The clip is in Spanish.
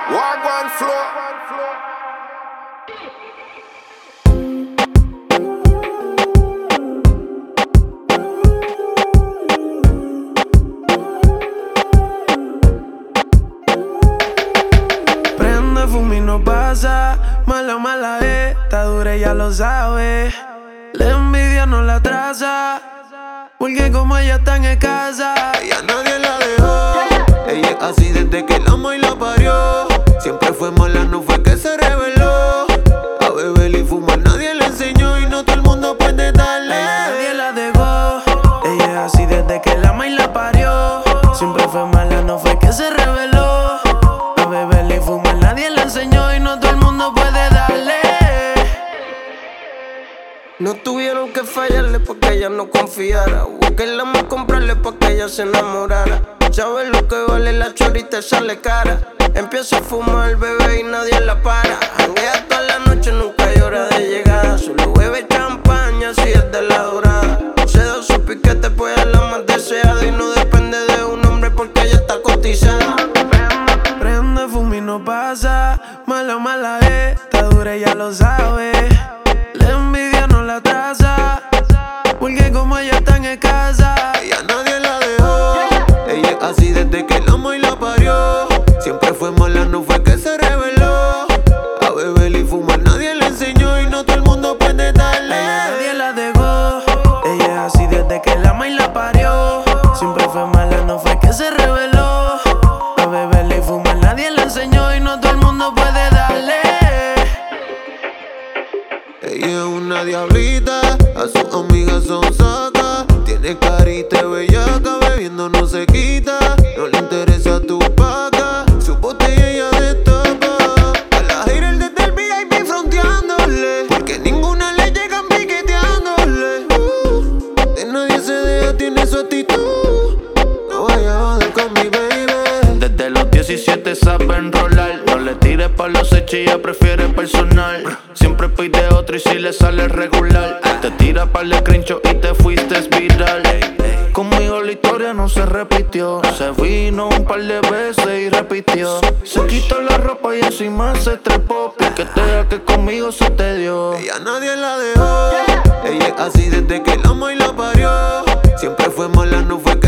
Wagwan flow. Prende fumo y no pasa, mala está dura, ella lo sabe. La envidia no la traza, porque como ella está en casa, y a nadie la dejó. Ella es así desde que la amó y la parió. Siempre fue mala, no fue que se reveló. A beber y fumar nadie le enseñó, y no todo el mundo puede darle. nadie la dejó. Ella es así desde que la ama y la parió. Siempre fue mala, no fue que se reveló. A beber y fumar nadie le enseñó, y no todo el mundo puede darle. No tuvieron que fallarle porque ella no confiara. Hubo que la más comprarle para que ella se enamorara. Sabes lo que vale la chorita, sale cara. Empieza a fumar, bebé, y nadie la para. Janguea toda la noche, nunca hay hora de llegada. Solo bebe champaña, si es de la dorada. Se da su piquete, pues es la más deseada. Y no depende de un hombre porque ella está cotizada. Prende fumo y no pasa, mala está dura, ella lo sabe. La envidia no la traza, porque como ella está en casa, y a nadie la dejó. Ella es así desde que la amó y la parió. Siempre fue mala, no fue que se reveló. A beber y fumar nadie le enseñó, y no todo el mundo puede darle. nadie la dejó. Ella es así desde que la ama y la parió. Siempre fue mala, no fue que se reveló. A beber y fumar nadie le enseñó, y no todo el mundo puede darle. Ella es una diablita, a sus amigas son sacas. Tiene carita de bellaca, bebiendo no se quita. No le interesa tu paca, su botella ella destaca. A la haters desde el VIP fronteándole, porque ninguna le llegan piqueteándole. De nadie se deja, tiene su actitud. No vaya a joder con mi baby. Desde los 17 sabe enrolar. No le tires pa' los hechos, ella prefiere personal. Siempre pide otro y si le sale regular. Te tira pa' el screenshot y te fuiste viral. Conmigo la historia no se repitió. Se vino un par de veces y repitió. Se quitó la ropa y encima se trepó. Porque te da que conmigo se te dio. Ella nadie la dejó. Ella es así desde que la amó y la parió. Siempre fue mala, no fue que